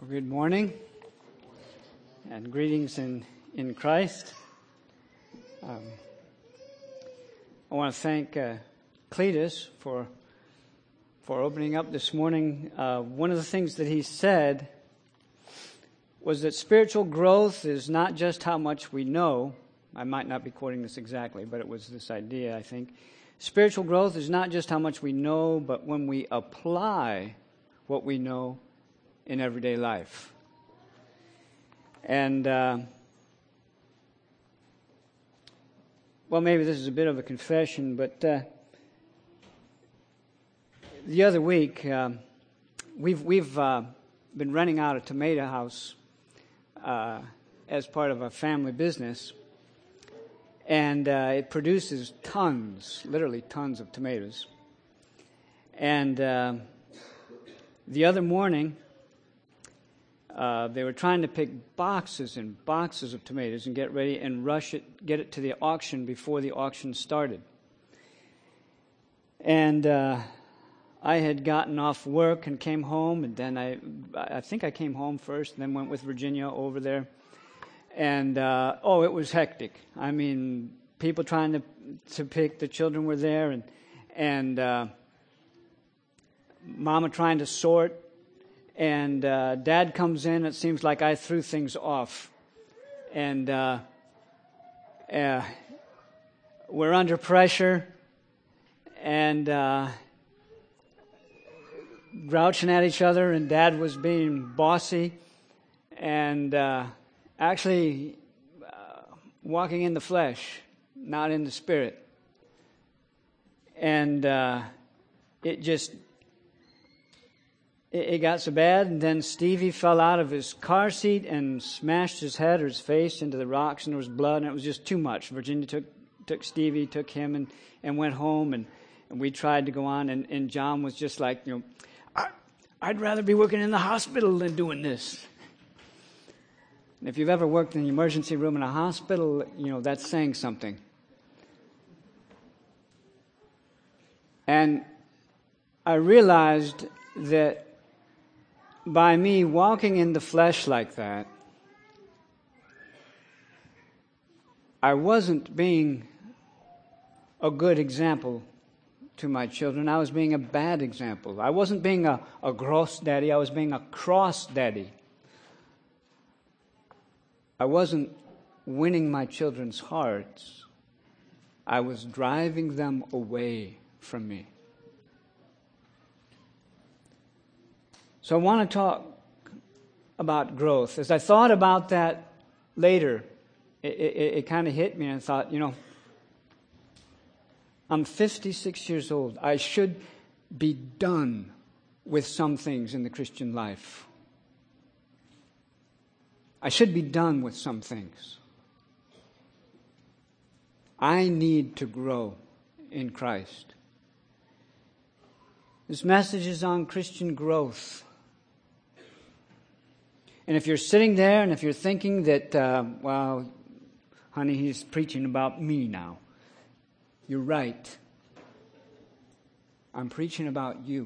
Well, good morning and greetings in Christ. I want to thank Cletus for opening up this morning. One of the things that he said was that spiritual growth is not just how much we know. I might not be quoting this exactly, but it was this idea, I think. Spiritual growth is not just how much we know, but when we apply what we know in everyday life. And, well, maybe this is a bit of a confession, but the other week, we've been renting out a tomato house as part of a family business, and it produces tons, literally tons of tomatoes. And the other morning, they were trying to pick boxes and boxes of tomatoes and get ready and get it to the auction before the auction started. And I had gotten off work and came home, and then I think I came home first, and then went with Virginia over there. And it was hectic. I mean, people trying to pick. The children were there, and Mama trying to sort. And Dad comes in. It seems like I threw things off. And we're under pressure and grouching at each other. And Dad was being bossy and actually walking in the flesh, not in the spirit. And it got so bad, and then Stevie fell out of his car seat and smashed his head or his face into the rocks, and there was blood, and it was just too much. Virginia took Stevie, took him, and went home, and we tried to go on, and John was just like, I'd rather be working in the hospital than doing this. And if you've ever worked in the emergency room in a hospital, that's saying something. And I realized that by me walking in the flesh like that, I wasn't being a good example to my children. I was being a bad example. I wasn't being a gross daddy. I was being a cross daddy. I wasn't winning my children's hearts. I was driving them away from me. So I want to talk about growth. As I thought about that later, it kind of hit me, and I thought, I'm 56 years old. I should be done with some things in the Christian life. I should be done with some things. I need to grow in Christ. This message is on Christian growth. And if you're sitting there and if you're thinking that, honey, he's preaching about me now, you're right. I'm preaching about you.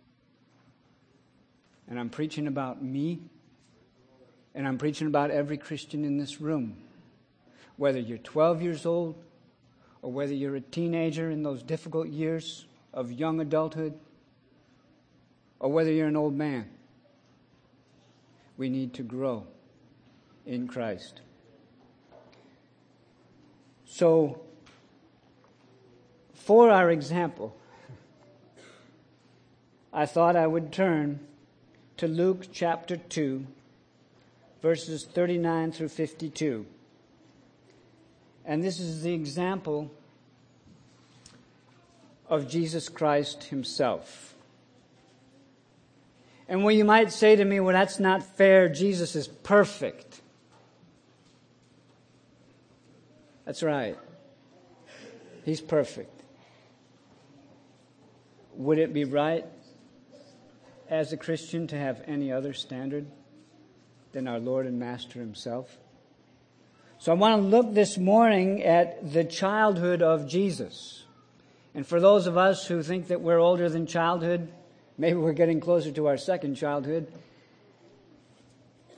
And I'm preaching about me. And I'm preaching about every Christian in this room. Whether you're 12 years old or whether you're a teenager in those difficult years of young adulthood or whether you're an old man. We need to grow in Christ. So, for our example, I thought I would turn to Luke chapter 2, verses 39 through 52. And this is the example of Jesus Christ himself. And well, you might say to me, well, that's not fair. Jesus is perfect. That's right. He's perfect. Would it be right as a Christian to have any other standard than our Lord and Master himself? So I want to look this morning at the childhood of Jesus. And for those of us who think that we're older than childhood, maybe we're getting closer to our second childhood.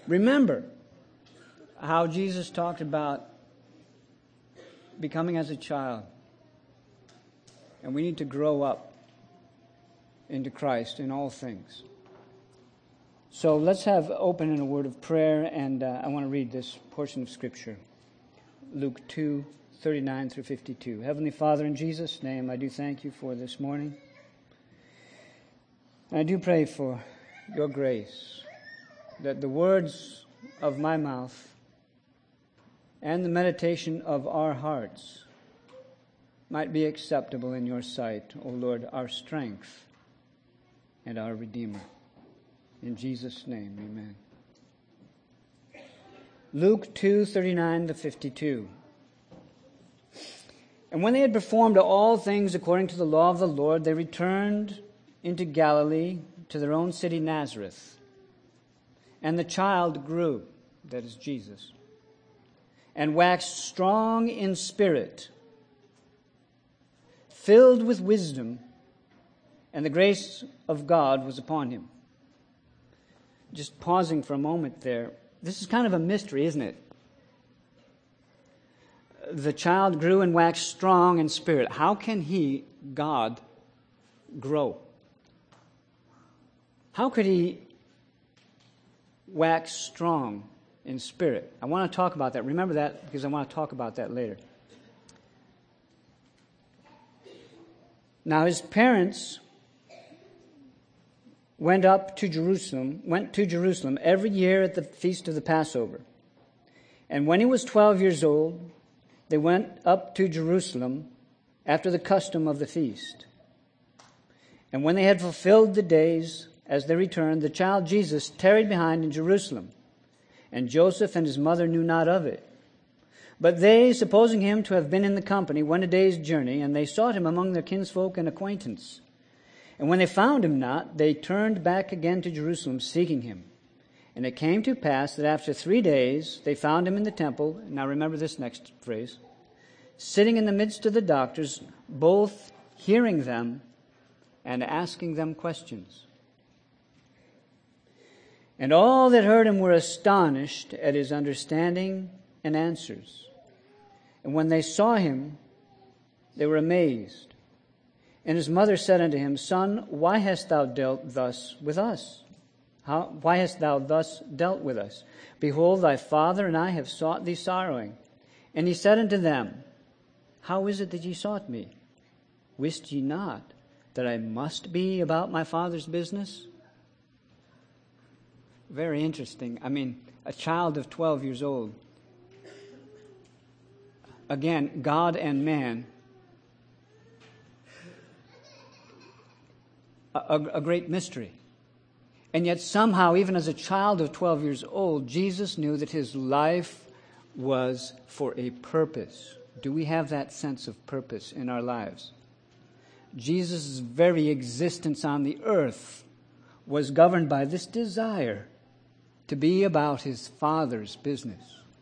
Remember how Jesus talked about becoming as a child. And we need to grow up into Christ in all things. So let's have open in a word of prayer, and I want to read this portion of Scripture. Luke 2:39 through 52. Heavenly Father, in Jesus' name, I do thank you for this morning. And I do pray for your grace, that the words of my mouth and the meditation of our hearts might be acceptable in your sight, O Lord, our strength and our Redeemer. In Jesus' name, amen. Luke 2:39 to 52. And when they had performed all things according to the law of the Lord, they returned into Galilee to their own city Nazareth. And the child grew, that is Jesus, and waxed strong in spirit, filled with wisdom, and the grace of God was upon him. Just pausing for a moment there. This is kind of a mystery, isn't it? The child grew and waxed strong in spirit. How can he, God, grow? How could he wax strong in spirit? I want to talk about that. Remember that, because I want to talk about that later. Now his parents went to Jerusalem every year at the feast of the Passover. And when he was 12 years old, they went up to Jerusalem after the custom of the feast. And when they had fulfilled the days, as they returned, the child Jesus tarried behind in Jerusalem, and Joseph and his mother knew not of it. But they, supposing him to have been in the company, went a day's journey, and they sought him among their kinsfolk and acquaintance. And when they found him not, they turned back again to Jerusalem, seeking him. And it came to pass that after 3 days they found him in the temple. Now remember this next phrase. Sitting in the midst of the doctors, both hearing them and asking them questions. And all that heard him were astonished at his understanding and answers. And when they saw him, they were amazed. And his mother said unto him, Son, why hast thou dealt thus with us? Why hast thou thus dealt with us? Behold, thy father and I have sought thee sorrowing. And he said unto them, How is it that ye sought me? Wist ye not that I must be about my father's business? Very interesting. I mean, a child of 12 years old. Again, God and man. A great mystery. And yet somehow, even as a child of 12 years old, Jesus knew that his life was for a purpose. Do we have that sense of purpose in our lives? Jesus' very existence on the earth was governed by this desire to be about his Father's business.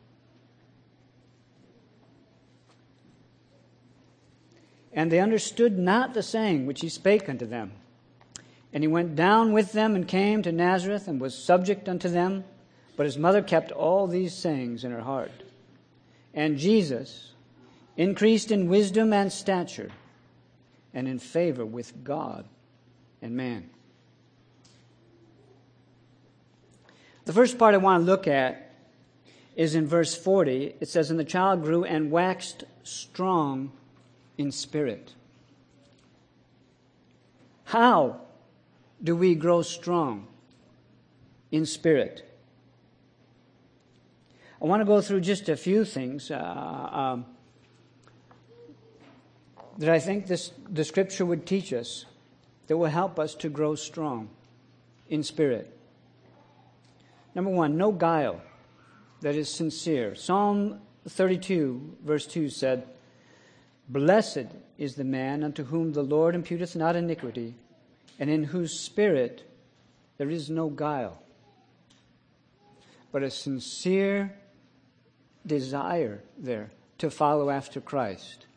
And they understood not the saying which he spake unto them. And he went down with them and came to Nazareth and was subject unto them. But his mother kept all these sayings in her heart. And Jesus increased in wisdom and stature and in favor with God and man. The first part I want to look at is in verse 40. It says, And the child grew and waxed strong in spirit. How do we grow strong in spirit? I want to go through just a few things that I think the Scripture would teach us that will help us to grow strong in spirit. Number one, no guile that is sincere. Psalm 32, verse 2 said, Blessed is the man unto whom the Lord imputeth not iniquity, and in whose spirit there is no guile, but a sincere desire there to follow after Christ.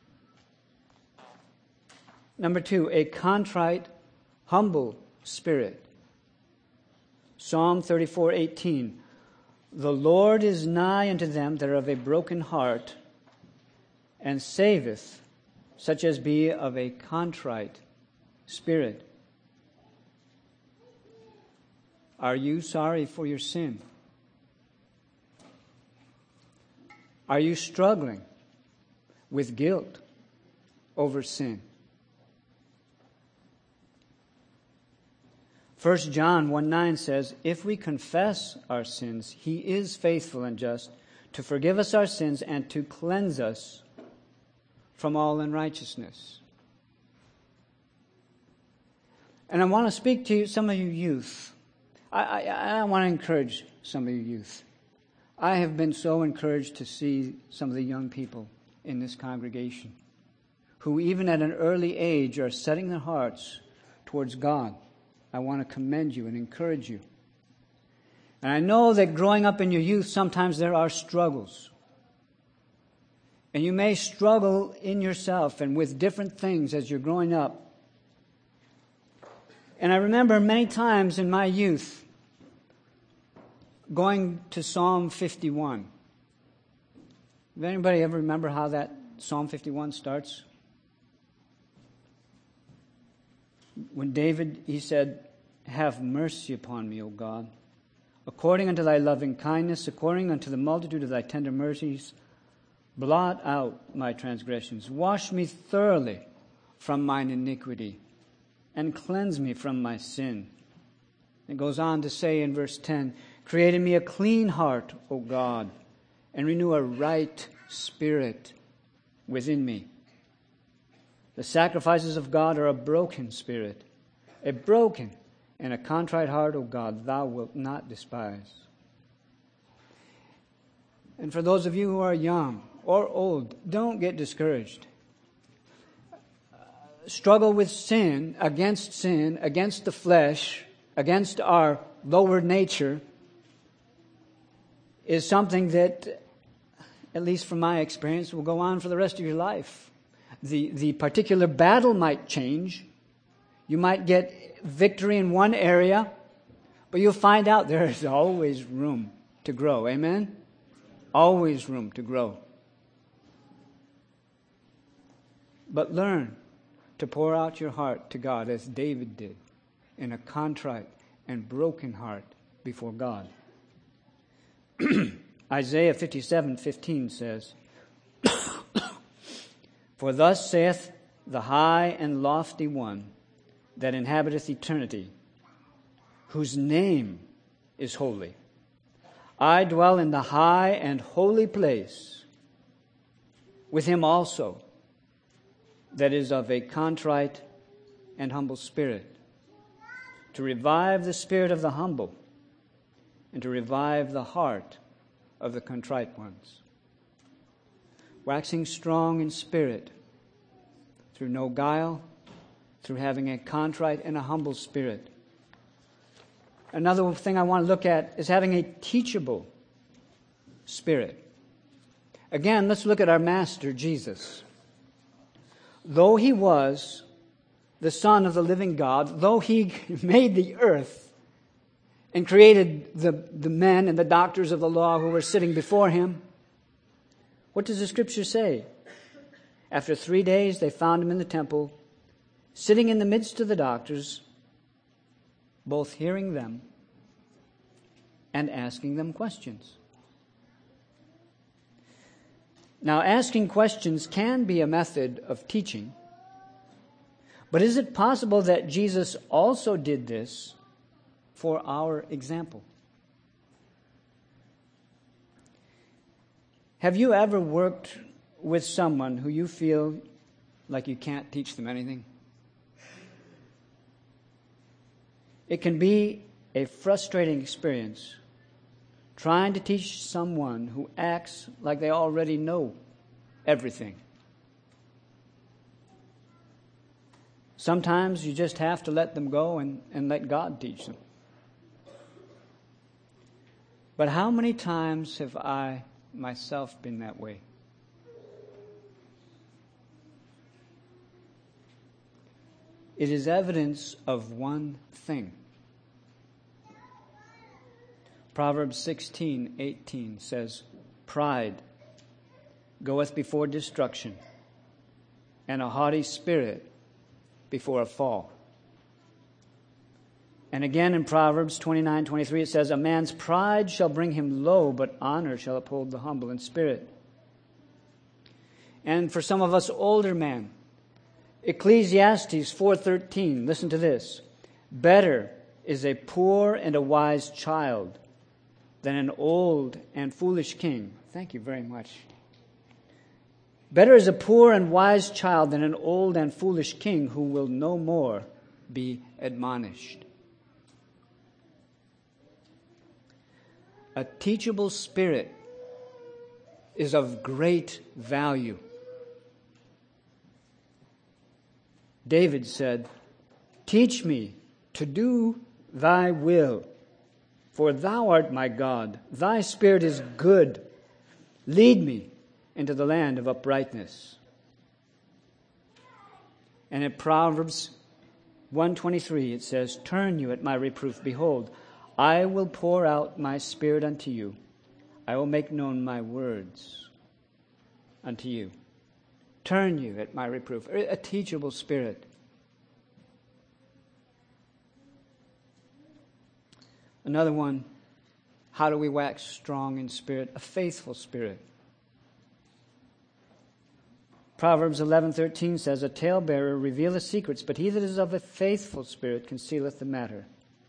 Number two, a contrite, humble spirit. Psalm 34:18. The Lord is nigh unto them that are of a broken heart, and saveth such as be of a contrite spirit. Are you sorry for your sin? Are you struggling with guilt over sin? 1 John 1:9 says, if we confess our sins, He is faithful and just to forgive us our sins and to cleanse us from all unrighteousness. And I want to speak to some of you youth. I want to encourage some of you youth. I have been so encouraged to see some of the young people in this congregation who even at an early age are setting their hearts towards God. I want to commend you and encourage you. And I know that growing up in your youth, sometimes there are struggles. And you may struggle in yourself and with different things as you're growing up. And I remember many times in my youth going to Psalm 51. Does anybody ever remember how that Psalm 51 starts? When David, he said, have mercy upon me, O God, according unto thy loving kindness, according unto the multitude of thy tender mercies, blot out my transgressions. Wash me thoroughly from mine iniquity, and cleanse me from my sin. It goes on to say in verse 10, create in me a clean heart, O God, and renew a right spirit within me. The sacrifices of God are a broken spirit, a broken and a contrite heart, O God, thou wilt not despise. And for those of you who are young or old, don't get discouraged. Struggle with sin, against the flesh, against our lower nature, is something that, at least from my experience, will go on for the rest of your life. The particular battle might change. You might get victory in one area, but you'll find out there is always room to grow. Amen? Always room to grow. But learn to pour out your heart to God as David did, in a contrite and broken heart before God. Isaiah 57:15 says, for thus saith the high and lofty one that inhabiteth eternity, whose name is holy. I dwell in the high and holy place with him also that is of a contrite and humble spirit, to revive the spirit of the humble and to revive the heart of the contrite ones. Waxing strong in spirit through no guile, through having a contrite and a humble spirit. Another thing I want to look at is having a teachable spirit. Again, let's look at our Master, Jesus. Though he was the Son of the living God, though he made the earth and created the men and the doctors of the law who were sitting before him, what does the Scripture say? After 3 days, they found him in the temple, sitting in the midst of the doctors, both hearing them and asking them questions. Now, asking questions can be a method of teaching, but is it possible that Jesus also did this for our example? Have you ever worked with someone who you feel like you can't teach them anything? It can be a frustrating experience trying to teach someone who acts like they already know everything. Sometimes you just have to let them go and let God teach them. But how many times have I myself been that way? It is evidence of one thing. Proverbs 16:18 says, pride goeth before destruction, and a haughty spirit before a fall. And again in Proverbs 29:23 it says, a man's pride shall bring him low, but honor shall uphold the humble in spirit. And for some of us older men, Ecclesiastes 4:13, listen to this. Better is a poor and a wise child than an old and foolish king. Thank you very much. Better is a poor and wise child than an old and foolish king who will no more be admonished. A teachable spirit is of great value. David said, teach me to do thy will, for thou art my God. Thy spirit is good. Lead me into the land of uprightness. And in Proverbs 1:23 it says, turn you at my reproof. Behold, I will pour out my spirit unto you. I will make known my words unto you. Turn you at my reproof. A teachable spirit. Another one, how do we wax strong in spirit? A faithful spirit. Proverbs 11:13 says, a talebearer revealeth secrets, but he that is of a faithful spirit concealeth the matter.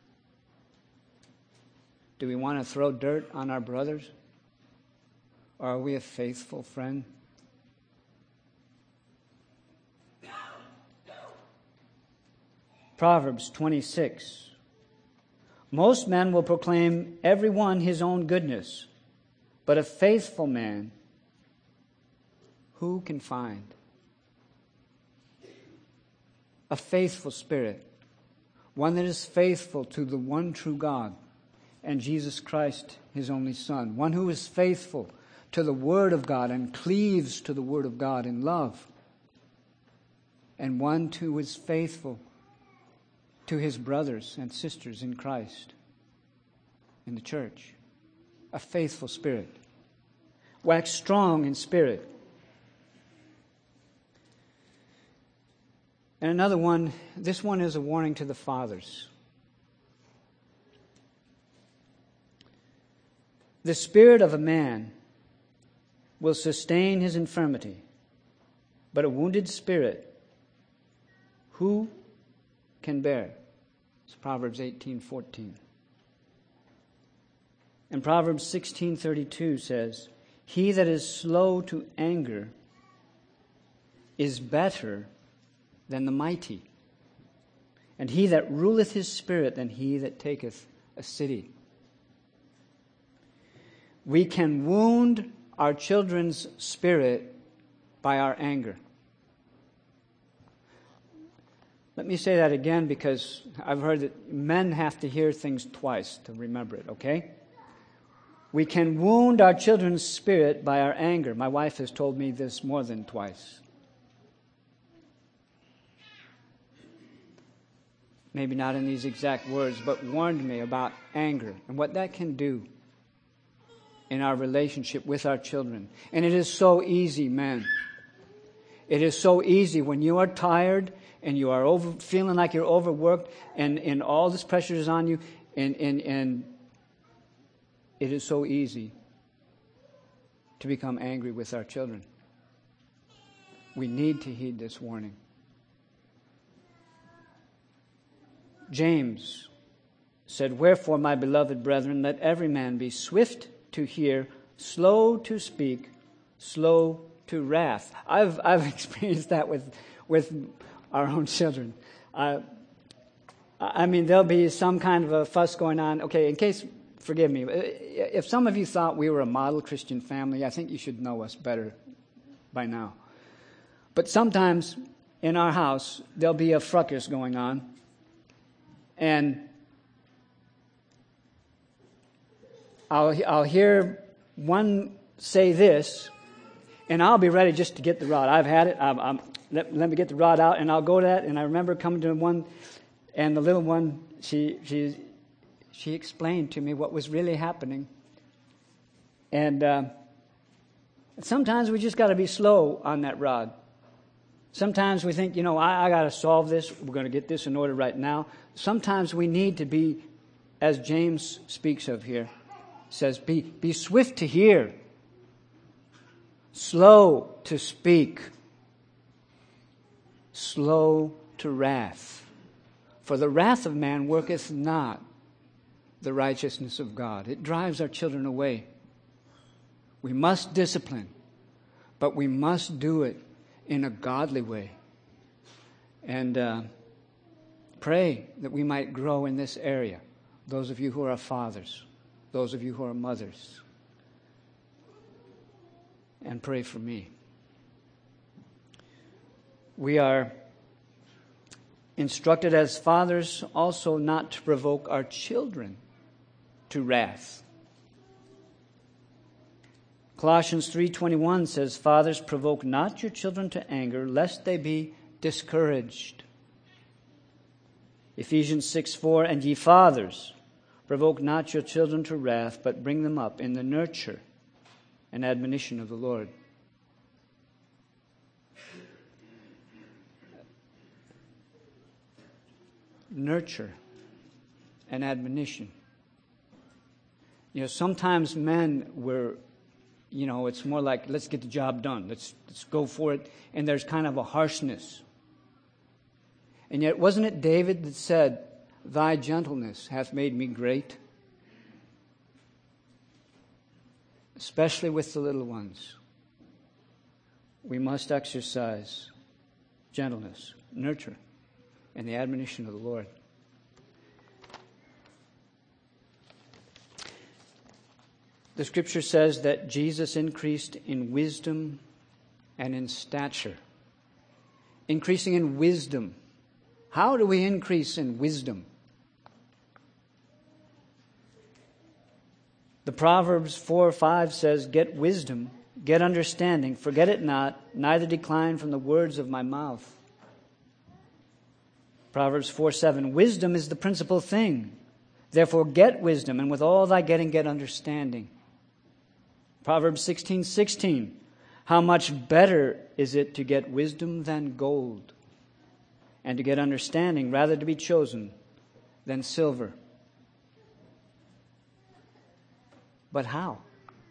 Do we want to throw dirt on our brothers? Or are we a faithful friend? Proverbs 26. Most men will proclaim every one his own goodness, but a faithful man who can find? A faithful spirit, one that is faithful to the one true God and Jesus Christ, his only Son, one who is faithful to the Word of God and cleaves to the Word of God in love, and one who is faithful to his brothers and sisters in Christ, in the church. A faithful spirit. Wax strong in spirit. And another one, this one is a warning to the fathers. The spirit of a man will sustain his infirmity, but a wounded spirit, who can bear? It's Proverbs 18:14. And Proverbs 16:32 says, he that is slow to anger is better than the mighty, and he that ruleth his spirit than he that taketh a city. We can wound our children's spirit by our anger. Let me say that again, because I've heard that men have to hear things twice to remember it, okay? We can wound our children's spirit by our anger. My wife has told me this more than twice. Maybe not in these exact words, but warned me about anger and what that can do in our relationship with our children. And it is so easy, men. It is so easy when you are tired and you are feeling like you're overworked and all this pressure is on you, and it is so easy to become angry with our children. We need to heed this warning. James said, wherefore, my beloved brethren, let every man be swift to hear, slow to speak, slow to wrath. I've experienced that with our own children. I mean, there'll be some kind of a fuss going on. Okay, in case, forgive me, if some of you thought we were a model Christian family, I think you should know us better by now. But sometimes in our house, there'll be a fracas going on, and I'll hear one say this, and I'll be ready just to get the rod. I've had it. Let me get the rod out, and I'll go to that. And I remember coming to one, and the little one, she she explained to me what was really happening. And sometimes we just got to be slow on that rod. Sometimes we think, I got to solve this. We're going to get this in order right now. Sometimes we need to be, as James speaks of here, says, be swift to hear, slow to speak, slow to wrath. For the wrath of man worketh not the righteousness of God. It drives our children away. We must discipline, but we must do it in a godly way. And pray that we might grow in this area. Those of you who are fathers, those of you who are mothers. And pray for me. We are instructed as fathers also not to provoke our children to wrath. Colossians 3:21 says, "Fathers, provoke not your children to anger, lest they be discouraged." Ephesians 6:4, "And ye fathers, provoke not your children to wrath, but bring them up in the nurture and admonition of the Lord." Nurture and admonition. Sometimes men were, it's more like, let's get the job done. Let's go for it. And there's kind of a harshness. And yet, wasn't it David that said, "Thy gentleness hath made me great"? Especially with the little ones. We must exercise gentleness, nurture, and the admonition of the Lord. The Scripture says that Jesus increased in wisdom and in stature. Increasing in wisdom. How do we increase in wisdom? The Proverbs 4:5 says, "Get wisdom, get understanding, forget it not, neither decline from the words of my mouth." Proverbs 4:7, "Wisdom is the principal thing. Therefore get wisdom, and with all thy getting, get understanding." Proverbs 16:16, "How much better is it to get wisdom than gold, and to get understanding rather to be chosen than silver." But how?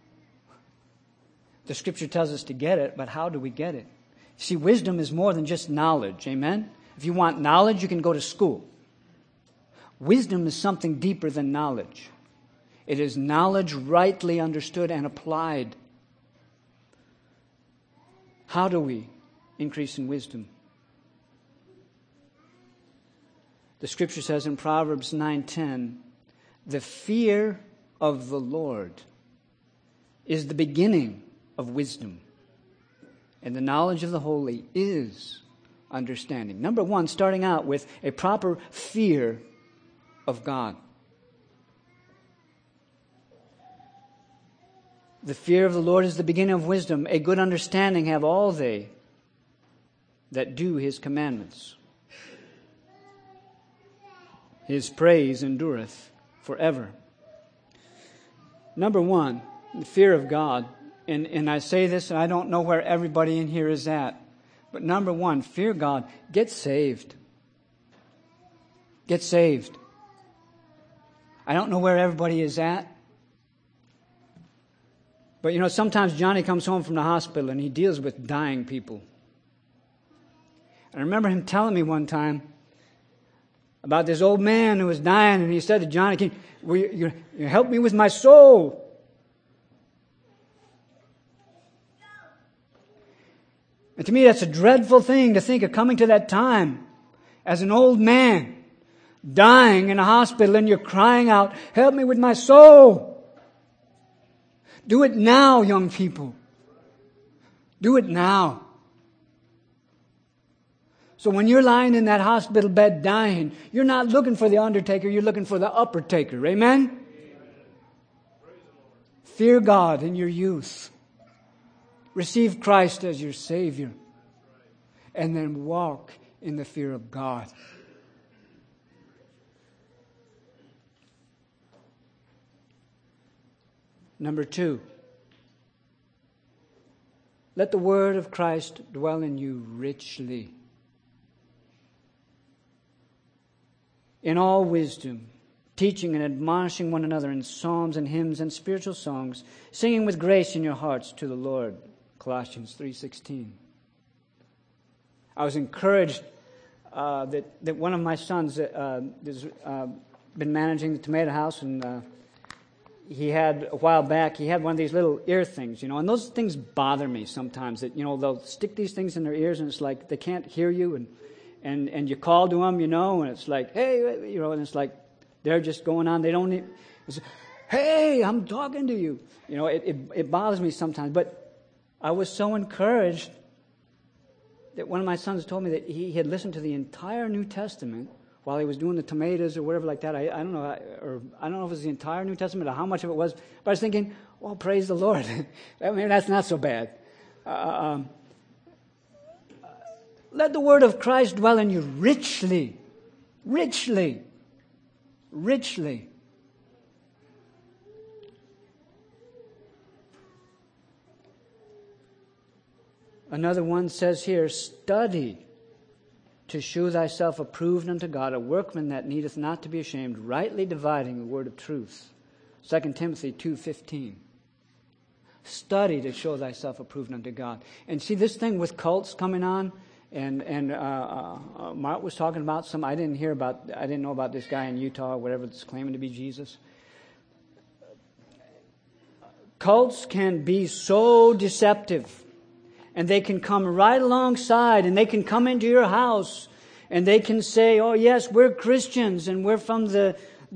The Scripture tells us to get it, but how do we get it? See, wisdom is more than just knowledge, amen? If you want knowledge, you can go to school. Wisdom is something deeper than knowledge. It is knowledge rightly understood and applied. How do we increase in wisdom? The Scripture says in Proverbs 9:10, "The fear of the Lord is the beginning of wisdom, and the knowledge of the holy is understanding." Number one, starting out with a proper fear of God. The fear of the Lord is the beginning of wisdom. A good understanding have all they that do His commandments. His praise endureth forever. Number one, the fear of God. And I say this, and I don't know where everybody in here is at. But number one, fear God. Get saved. Get saved. I don't know where everybody is at. But sometimes Johnny comes home from the hospital and he deals with dying people. I remember him telling me one time about this old man who was dying, and he said to Johnny, "Will you help me with my soul?" And to me, that's a dreadful thing to think of, coming to that time as an old man dying in a hospital, and you're crying out, "Help me with my soul." Do it now, young people. Do it now. So when you're lying in that hospital bed dying, you're not looking for the undertaker, you're looking for the upper taker. Amen? Fear God in your youth. Receive Christ as your Savior. And then walk in the fear of God. Number 2, let the word of Christ dwell in you richly, in all wisdom, teaching and admonishing one another in psalms and hymns and spiritual songs, singing with grace in your hearts to the Lord. Colossians 3:16. I was encouraged that one of my sons has been managing the tomato house, and he had a while back, he had one of these little ear things, and those things bother me sometimes, that, they'll stick these things in their ears, and it's like they can't hear you, and you call to them, and it's like, hey, and it's like they're just going on. They don't even, it's, hey, I'm talking to you. It bothers me sometimes, but I was so encouraged that one of my sons told me that he had listened to the entire New Testament while he was doing the tomatoes or whatever like that. I don't know, or I don't know if it was the entire New Testament or how much of it was, but I was thinking, well, praise the Lord. I mean, that's not so bad. Let the word of Christ dwell in you richly, richly, richly. Another one says here, study to shew thyself approved unto God, a workman that needeth not to be ashamed, rightly dividing the word of truth. 2 Timothy 2:15. Study to show thyself approved unto God. And see, this thing with cults coming on, and Mark was talking about some, I didn't know about this guy in Utah or whatever that's claiming to be Jesus. Cults can be so deceptive. And they can come right alongside, and they can come into your house, and they can say, "Oh yes, we're Christians, and we're from the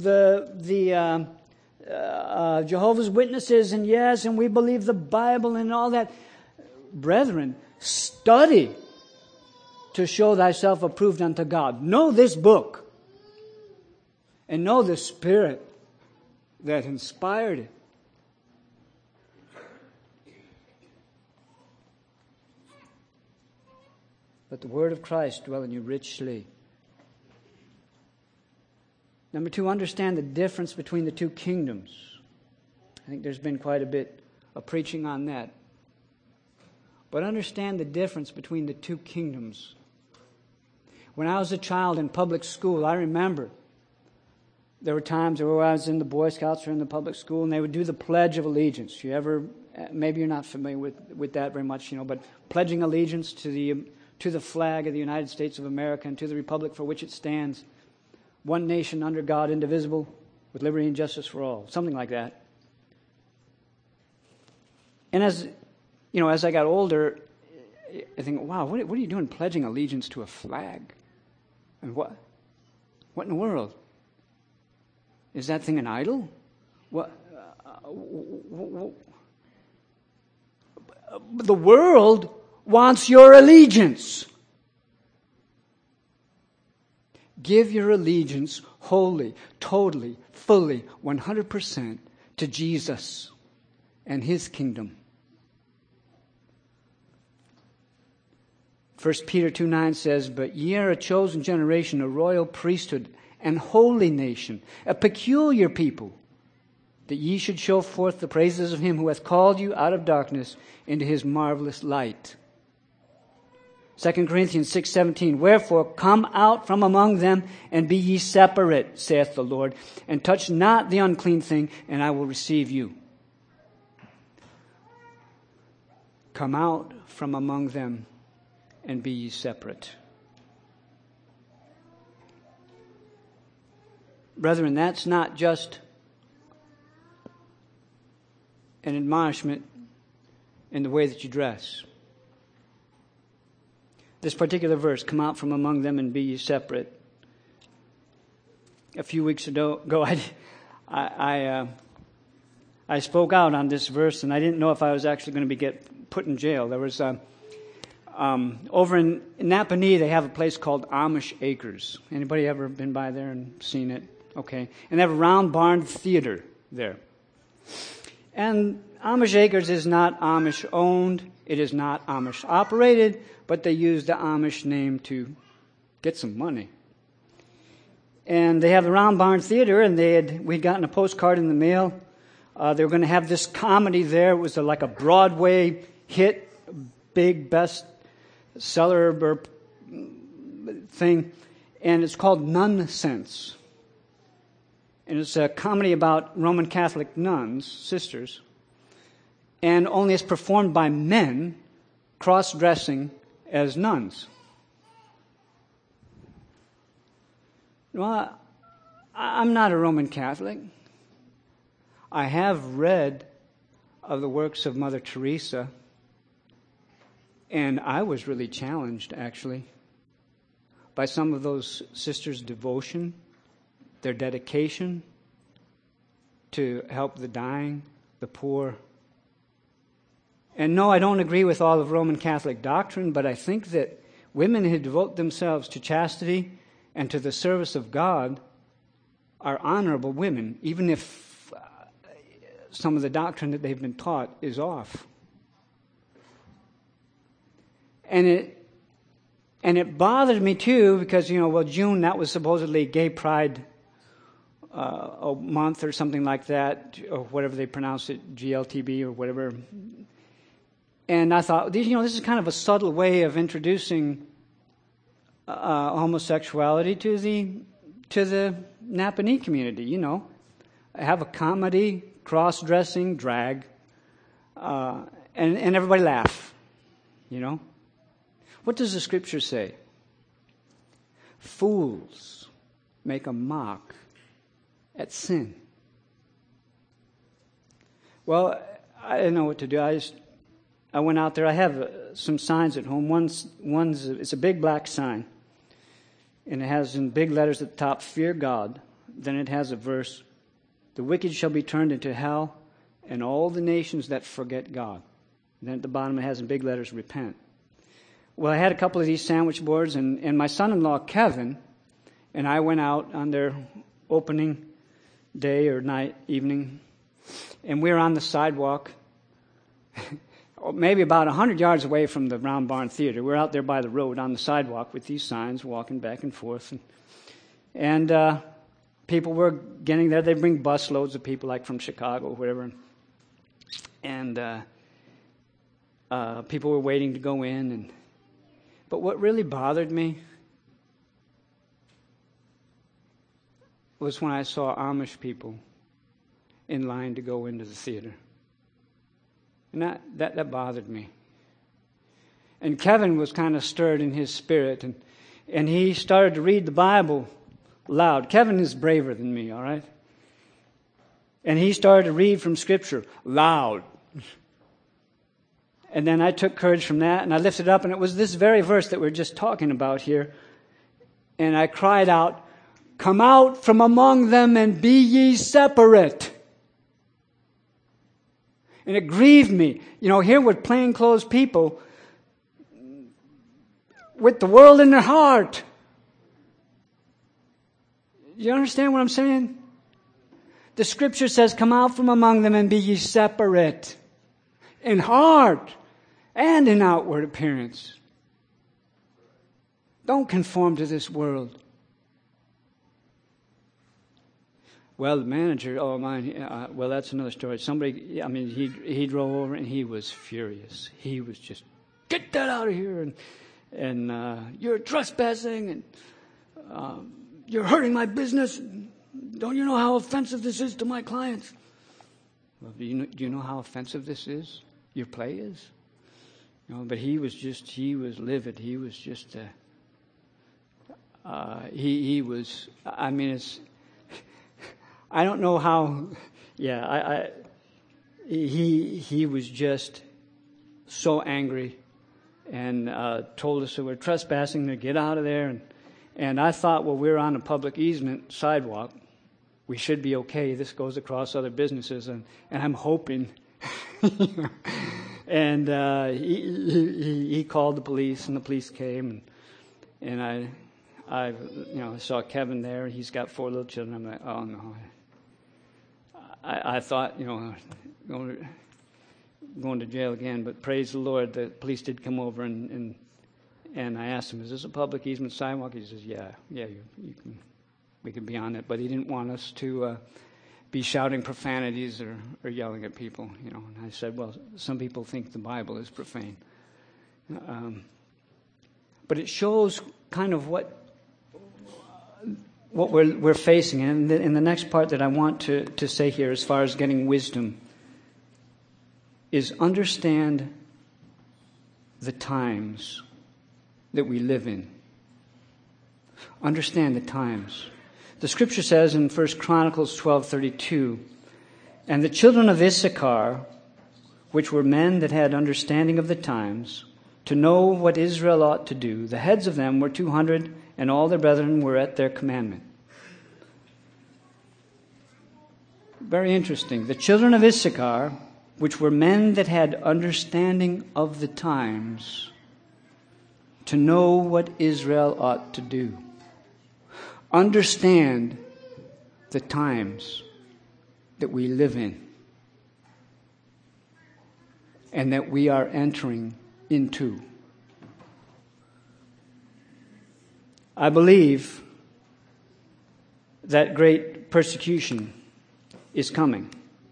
Jehovah's Witnesses, and yes, and we believe the Bible and all that." Brethren, study to show thyself approved unto God. Know this book, and know the Spirit that inspired it. Let the word of Christ dwell in you richly. Number 2, understand the difference between the two kingdoms. I think there's been quite a bit of preaching on that. But understand the difference between the two kingdoms. When I was a child in public school, I remember there were times where I was in the Boy Scouts or in the public school, and they would do the Pledge of Allegiance. Maybe you're not familiar with that very much, but pledging allegiance to the flag of the United States of America and to the republic for which it stands, one nation under God, indivisible, with liberty and justice for all. Something like that. And as I got older, I think, wow, what are you doing pledging allegiance to a flag? And what in the world? Is that thing an idol? What? The world wants your allegiance. Give your allegiance wholly, totally, fully, 100% to Jesus and His kingdom. 1 Peter 2:9 says, "But ye are a chosen generation, a royal priesthood, an holy nation, a peculiar people, that ye should show forth the praises of Him who hath called you out of darkness into His marvelous light." 2 Corinthians 6:17, "Wherefore come out from among them, and be ye separate, saith the Lord, and touch not the unclean thing, and I will receive you." Come out from among them, and be ye separate. Brethren, that's not just an admonishment in the way that you dress. This particular verse, "Come out from among them and be ye separate." A few weeks ago, I spoke out on this verse, and I didn't know if I was actually going to get put in jail. There was over in Napanee, they have a place called Amish Acres. Anybody ever been by there and seen it? Okay, and they have a round barn theater there. And Amish Acres is not Amish owned. It is not Amish operated, but they use the Amish name to get some money. And they have the Round Barn Theater, and we'd gotten a postcard in the mail They were going to have this comedy there. It was like a Broadway hit, big bestseller thing. And it's called Nonsense. And it's a comedy about Roman Catholic nuns, sisters. And only it's performed by men cross-dressing as nuns. Well, I'm not a Roman Catholic. I have read of the works of Mother Teresa, and I was really challenged, actually, by some of those sisters' devotion, their dedication to help the dying, the poor. And no, I don't agree with all of Roman Catholic doctrine, but I think that women who devote themselves to chastity and to the service of God are honorable women, even if some of the doctrine that they've been taught is off. And it bothered me too, because, June, that was supposedly Gay Pride a month or something like that, or whatever they pronounce it, GLTB or whatever. And I thought, this is kind of a subtle way of introducing homosexuality to the Napanee community. Have a comedy, cross-dressing, drag, and everybody laugh. What does the Scripture say? Fools make a mock at sin. Well, I didn't know what to do. I went out there. I have some signs at home. One's it's a big black sign, and it has in big letters at the top, "Fear God." Then it has a verse, "The wicked shall be turned into hell, and all the nations that forget God." And then at the bottom it has in big letters, "Repent." Well, I had a couple of these sandwich boards, and my son-in-law, Kevin, and I went out on their opening day or night, evening, and we were on the sidewalk, maybe about 100 yards away from the Round Barn Theater. We're out there by the road on the sidewalk with these signs, walking back and forth. And people were getting there. They bring bus loads of people, like from Chicago or whatever. And people were waiting to go in. But what really bothered me was when I saw Amish people in line to go into the theater. And that bothered me. And Kevin was kind of stirred in his spirit, and he started to read the Bible loud. Kevin is braver than me, all right? And he started to read from Scripture loud. And then I took courage from that, and I lifted up, and it was this very verse that we're just talking about here. And I cried out, "Come out from among them and be ye separate." And it grieved me. Here were plainclothes people with the world in their heart. You understand what I'm saying? The Scripture says, "Come out from among them and be ye separate in heart and in outward appearance. Don't conform to this world." Well, the manager, well, that's another story. He drove over and he was furious. He was just, "Get that out of here, and you're trespassing, and you're hurting my business. Don't you know how offensive this is to my clients?" Well, do you know how offensive this is? Your play is? But he was livid. He was just, he was, I don't know how, he was just so angry and told us that we're trespassing, to get out of there. And I thought, well, we're on a public easement sidewalk. We should be okay. This goes across other businesses, and I'm hoping. And he called the police, and the police came, and I saw Kevin there. He's got 4 little children. I'm like, oh no. I thought, going to jail again, but praise the Lord, the police did come over, and I asked him, "Is this a public easement sidewalk?" He says, yeah, you can, we can be on it, but he didn't want us to be shouting profanities or yelling at people, And I said, well, some people think the Bible is profane. But it shows kind of what we're facing. And in the next part that I want to say here as far as getting wisdom is understand the times that we live in. Understand the times. The scripture says in 1 Chronicles 12:32, "And the children of Issachar, which were men that had understanding of the times, to know what Israel ought to do, the heads of them were 200, and all their brethren were at their commandment." Very interesting. The children of Issachar, which were men that had understanding of the times, to know what Israel ought to do. Understand the times that we live in and that we are entering into. I believe that great persecution is coming,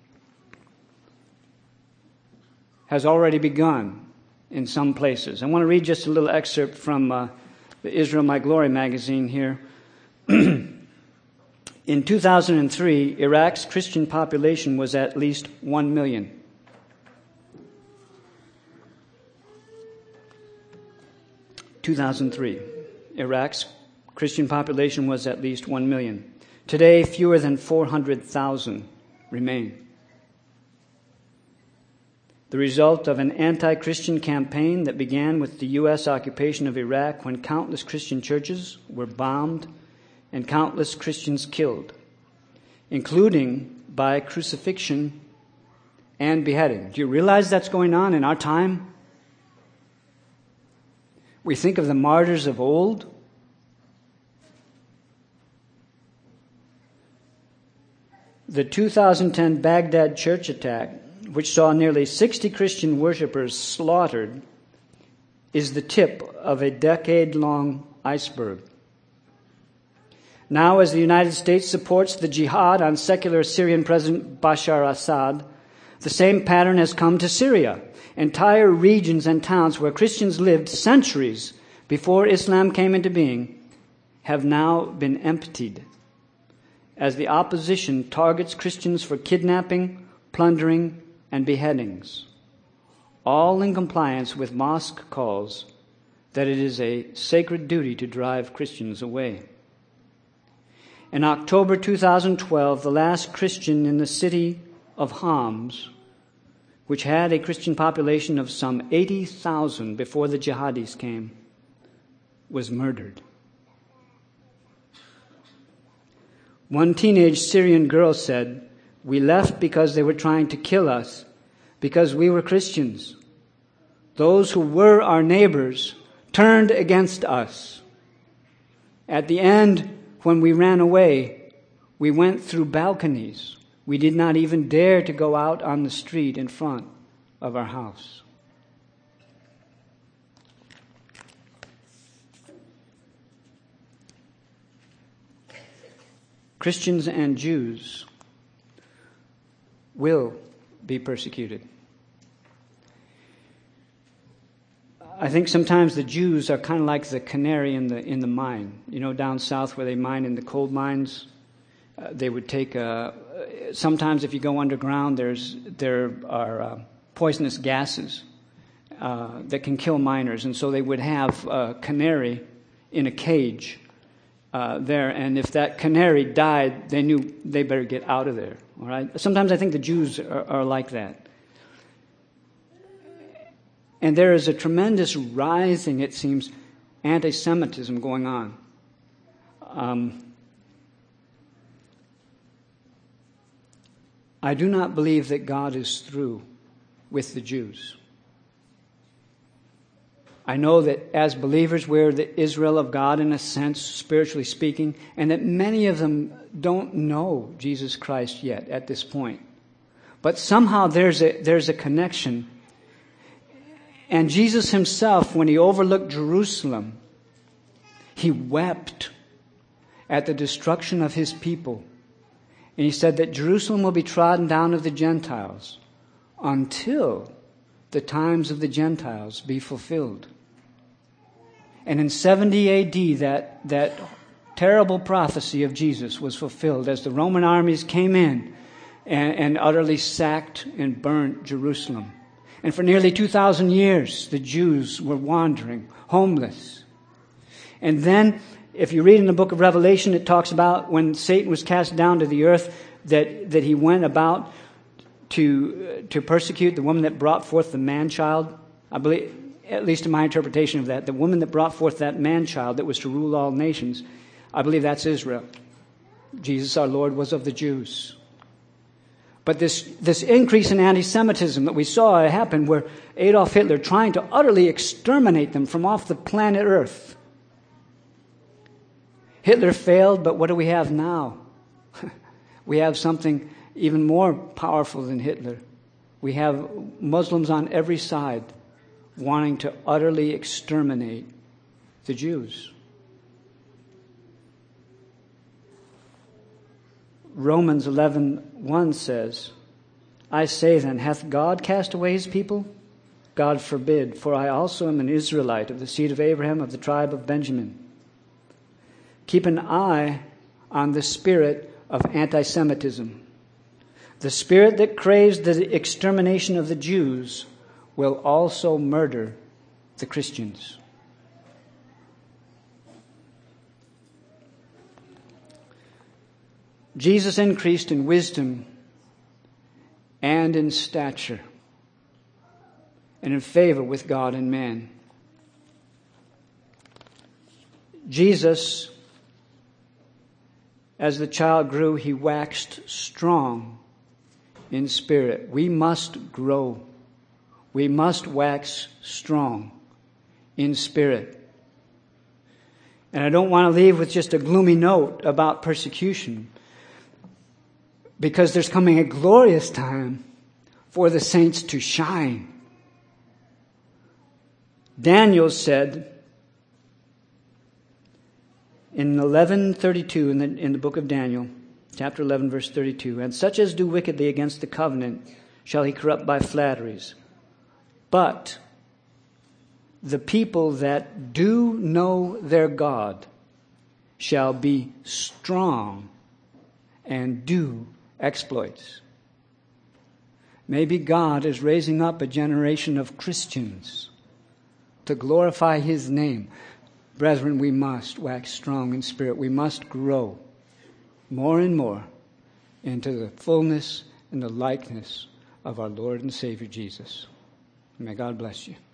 has already begun in some places. I want to read just a little excerpt from the Israel My Glory magazine here. In 2003, Iraq's Christian population was at least 1 million. Iraq's Christian population was at least 1 million. Today, fewer than 400,000 remain. The result of an anti-Christian campaign that began with the U.S. occupation of Iraq, when countless Christian churches were bombed and countless Christians killed, including by crucifixion and beheading. Do you realize that's going on in our time? We think of the martyrs of old. The 2010 Baghdad church attack, which saw nearly 60 Christian worshippers slaughtered, is the tip of a decade-long iceberg. Now, as the United States supports the jihad on secular Syrian President Bashar Assad, the same pattern has come to Syria. Entire regions and towns where Christians lived centuries before Islam came into being have now been emptied, as the opposition targets Christians for kidnapping, plundering, and beheadings, all in compliance with mosque calls that it is a sacred duty to drive Christians away. In October 2012, the last Christian in the city of Homs, which had a Christian population of some 80,000 before the jihadis came, was murdered. One teenage Syrian girl said, "We left because they were trying to kill us, because we were Christians. Those who were our neighbors turned against us. At the end, when we ran away, we went through balconies. We did not even dare to go out on the street in front of our house." Christians and Jews will be persecuted. I think sometimes the Jews are kind of like the canary in the mine. Down south where they mine in the coal mines, they would take sometimes if you go underground, there are poisonous gases that can kill miners, and so they would have a canary in a cage there, and if that canary died, they knew they better get out of there. All right. Sometimes I think the Jews are like that. And there is a tremendous rising, it seems, anti-Semitism going on. I do not believe that God is through with the Jews. I know that as believers, we're the Israel of God in a sense, spiritually speaking, and that many of them don't know Jesus Christ yet at this point. But somehow there's a connection. And Jesus himself, when he overlooked Jerusalem, he wept at the destruction of his people. And he said that Jerusalem will be trodden down of the Gentiles until the times of the Gentiles be fulfilled. And in 70 AD, that terrible prophecy of Jesus was fulfilled as the Roman armies came in and utterly sacked and burnt Jerusalem. And for nearly 2,000 years, the Jews were wandering, homeless. And then, if you read in the book of Revelation, it talks about when Satan was cast down to the earth, that he went about to persecute the woman that brought forth the man-child. I believe, at least in my interpretation of that, the woman that brought forth that man-child that was to rule all nations, I believe that's Israel. Jesus, our Lord, was of the Jews. But this increase in anti-Semitism that we saw happen where Adolf Hitler trying to utterly exterminate them from off the planet Earth. Hitler failed, but what do we have now? We have something even more powerful than Hitler. We have Muslims on every side wanting to utterly exterminate the Jews. Romans 11:1 says, I say then, hath God cast away his people? God forbid, for I also am an Israelite of the seed of Abraham, of the tribe of Benjamin. Keep an eye on the spirit of anti-Semitism. The spirit that craves the extermination of the Jews will also murder the Christians. Jesus increased in wisdom and in stature and in favor with God and man. Jesus, as the child grew, he waxed strong in spirit. We must grow. We must wax strong in spirit. And I don't want to leave with just a gloomy note about persecution, because there's coming a glorious time for the saints to shine. Daniel said in 11:32 in the book of Daniel, chapter 11, verse 32, and such as do wickedly against the covenant shall he corrupt by flatteries. But the people that do know their God shall be strong and do exploits. Maybe God is raising up a generation of Christians to glorify his name. Brethren, we must wax strong in spirit. We must grow more and more into the fullness and the likeness of our Lord and Savior Jesus. May God bless you.